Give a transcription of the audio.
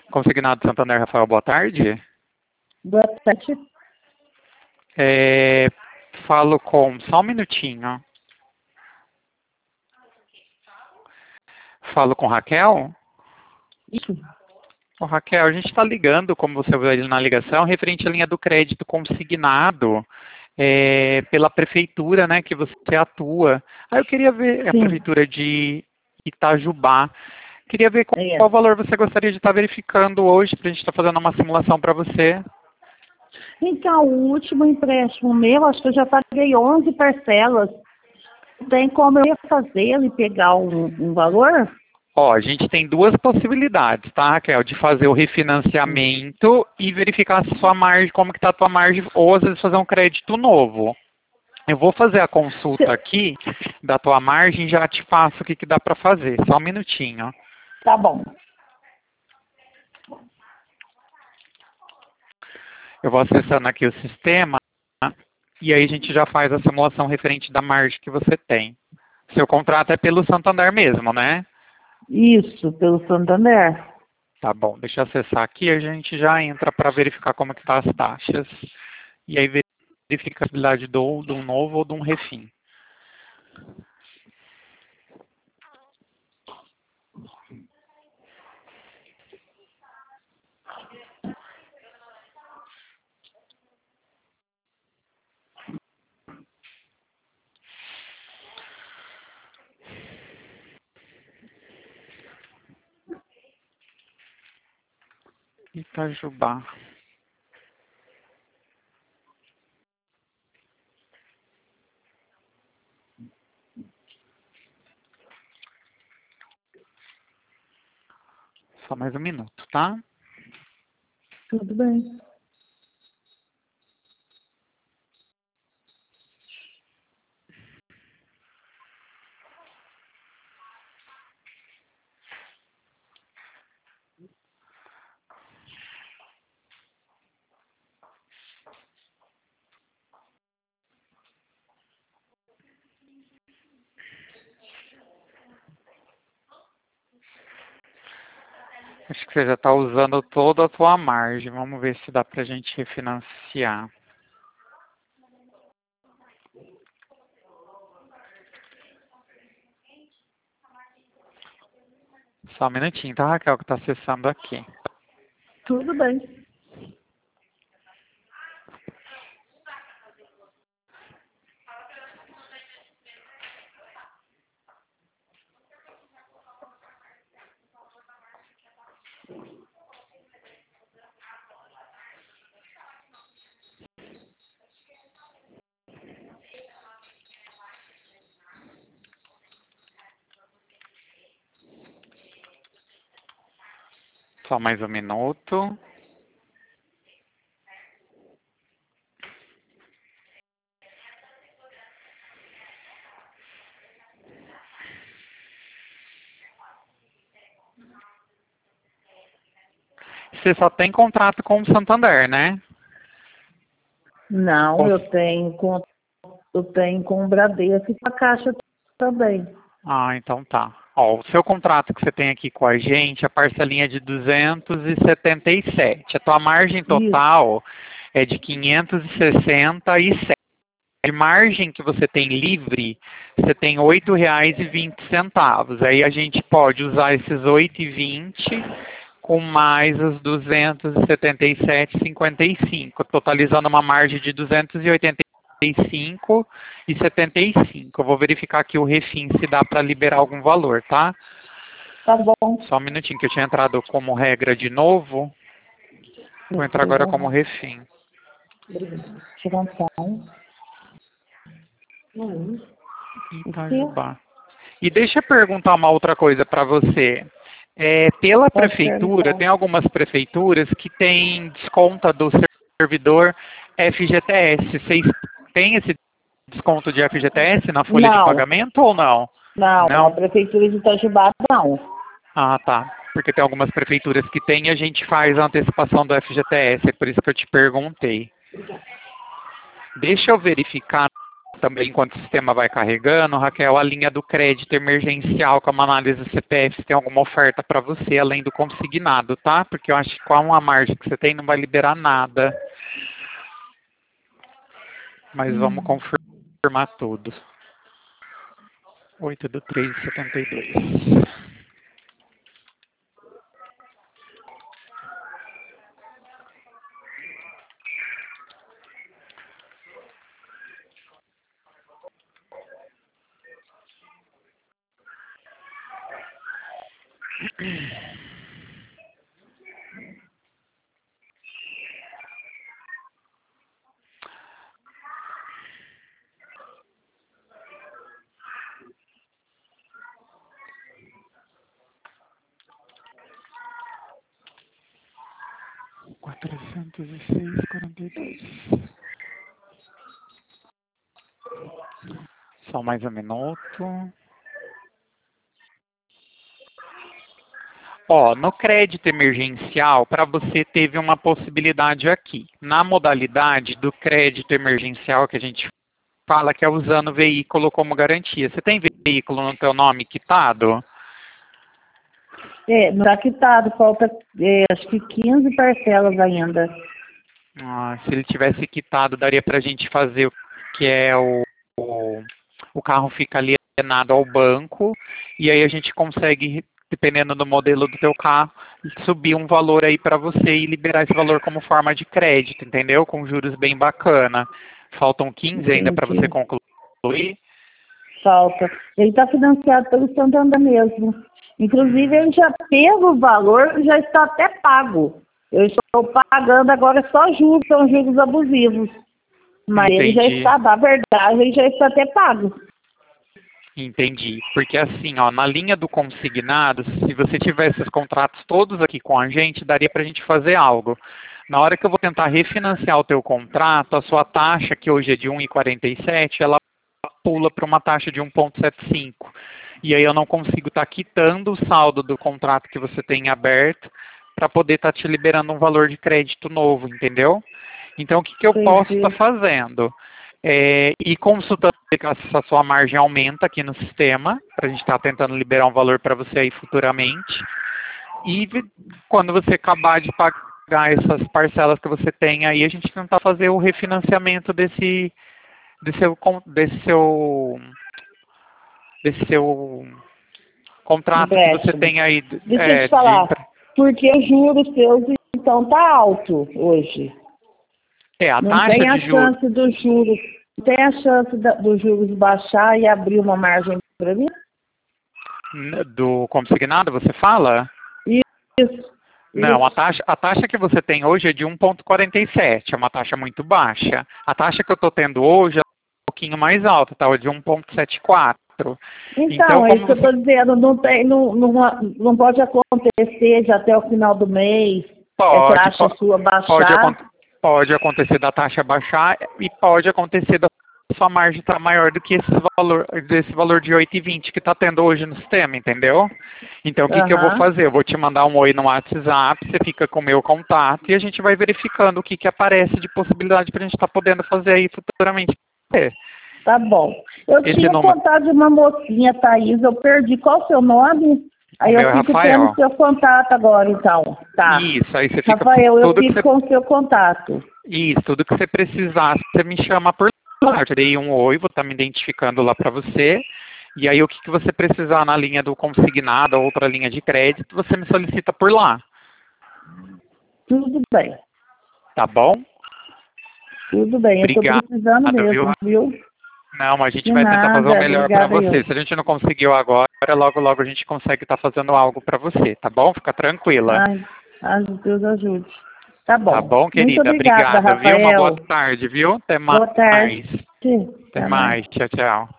Consignado Santander, Rafael, boa tarde. Boa tarde. Falo com... Só um minutinho. Falo com Raquel? Isso. Ô, Raquel, a gente está ligando, como você viu ali na ligação, referente à linha do crédito consignado pela prefeitura, né, que você atua. Aí eu queria ver a prefeitura de Itajubá. Queria ver qual valor você gostaria de estar verificando hoje, para a gente estar fazendo uma simulação para você. Então, o último empréstimo meu, acho que eu já paguei 11 parcelas. Tem como eu fazer e pegar um valor? Ó, a gente tem duas possibilidades, tá, Raquel? De fazer o refinanciamento e verificar se sua margem, como que tá a tua margem, ou às vezes fazer um crédito novo. Eu vou fazer a consulta aqui da tua margem e já te faço o que dá para fazer. Só um minutinho. Tá bom. Eu vou acessando aqui o sistema e aí a gente já faz a simulação referente da margem que você tem. Seu contrato é pelo Santander mesmo, né? Isso, pelo Santander. Tá bom, deixa eu acessar aqui e a gente já entra para verificar como que tá as taxas. E aí verifica a possibilidade de um novo ou de um refim. Itajubá. Só mais um minuto, tá? Tudo bem. Acho que você já está usando toda a tua margem. Vamos ver se dá para a gente refinanciar. Só um minutinho, tá, Raquel, que está acessando aqui. Tudo bem. Só mais um minuto. Você só tem contrato com o Santander, né? Não, eu tenho com o Bradesco e com a Caixa também. Ah, então tá. Ó, o seu contrato que você tem aqui com a gente, a parcelinha é de 277. A tua margem total é de 567. A margem que você tem livre, você tem R$ 8,20. Aí a gente pode usar esses 8,20 com mais os 277,55, totalizando uma margem de 285,75. Eu vou verificar aqui o refim se dá para liberar algum valor, tá? Tá bom. Só um minutinho que eu tinha entrado como regra de novo. Vou entrar agora como refim. Tirar um som. Itajubá. E deixa eu perguntar uma outra coisa para você. Pela prefeitura, tem algumas prefeituras que têm desconto do servidor FGTS. Vocês têm esse desconto de FGTS na folha de pagamento ou não? Não, a prefeitura de Itajubá não. Ah, tá. Porque tem algumas prefeituras que têm e a gente faz a antecipação do FGTS. É por isso que eu te perguntei. Deixa eu verificar também, enquanto o sistema vai carregando, Raquel, a linha do crédito emergencial, que é uma análise do CPF, se tem alguma oferta para você, além do consignado, tá? Porque eu acho que com a margem que você tem, não vai liberar nada. Mas vamos confirmar tudo. 8/3/72. R$406,42. Só mais um minuto. Ó, no crédito emergencial, para você teve uma possibilidade aqui. Na modalidade do crédito emergencial que a gente fala que é usando o veículo como garantia. Você tem veículo no teu nome quitado? Não está quitado, falta acho que 15 parcelas ainda. Se ele tivesse quitado, daria para a gente fazer o que é o carro fica alienado ao banco, e aí a gente consegue, dependendo do modelo do teu carro, subir um valor aí para você e liberar esse valor como forma de crédito, entendeu? Com juros bem bacana. Faltam 15 ainda para você concluir? Falta. Ele está financiado pelo Santander mesmo. Inclusive, ele já pelo valor, já está até pago. Eu estou pagando agora só juros, são juros abusivos. Mas Entendi. ele já está, na verdade, ele já está até pago. Entendi. Porque assim, ó, na linha do consignado, se você tivesse esses contratos todos aqui com a gente, daria para a gente fazer algo. Na hora que eu vou tentar refinanciar o teu contrato, a sua taxa, que hoje é de 1,47, ela pula para uma taxa de 1,75. E aí eu não consigo estar quitando o saldo do contrato que você tem aberto para poder estar te liberando um valor de crédito novo, entendeu? Então, o que eu posso estar fazendo? E consultando se a sua margem aumenta aqui no sistema, para a gente estar tentando liberar um valor para você aí futuramente. E quando você acabar de pagar essas parcelas que você tem aí, a gente tentar fazer o refinanciamento desse seu contrato que você tem aí. Deixa eu te falar, porque os juros seus então tá alto hoje. A não taxa tem a de juros. Chance dos juros, não tem a chance dos juros baixar e abrir uma margem para mim? Do consignado, você fala? Isso. Não, a taxa que você tem hoje é de 1,47, é uma taxa muito baixa. A taxa que eu estou tendo hoje é um pouquinho mais alta, tá? De 1,74. Então, é isso que eu estou dizendo, não pode acontecer já até o final do mês, essa taxa sua baixar. Pode acontecer da taxa baixar e pode acontecer da sua margem estar maior do que desse valor de 8,20 que está tendo hoje no sistema, entendeu? Então, o que eu vou fazer? Eu vou te mandar um oi no WhatsApp, você fica com o meu contato e a gente vai verificando o que aparece de possibilidade para a gente estar podendo fazer aí futuramente. Tá bom. Eu tinha contato de uma mocinha, Thaís, eu perdi. Qual o seu nome? Aí eu fico tendo seu contato agora, então. Tá. Isso, aí você fica... Rafael, eu fico com o seu contato. Isso, tudo que você precisar, você me chama por lá. Eu te dei um oi, vou estar me identificando lá para você. E aí o que você precisar na linha do consignado, ou outra linha de crédito, você me solicita por lá. Tudo bem. Tá bom? Tudo bem, eu estou precisando mesmo, viu? Não, mas a gente vai tentar fazer o melhor para você. Se a gente não conseguiu agora, logo, logo a gente consegue estar fazendo algo para você, tá bom? Fica tranquila. Ai, Deus ajude. Tá bom. Tá bom, querida? Muito obrigada, viu? Rafael. Uma boa tarde, viu? Até mais. Boa tarde. Até mais. Tchau, tchau.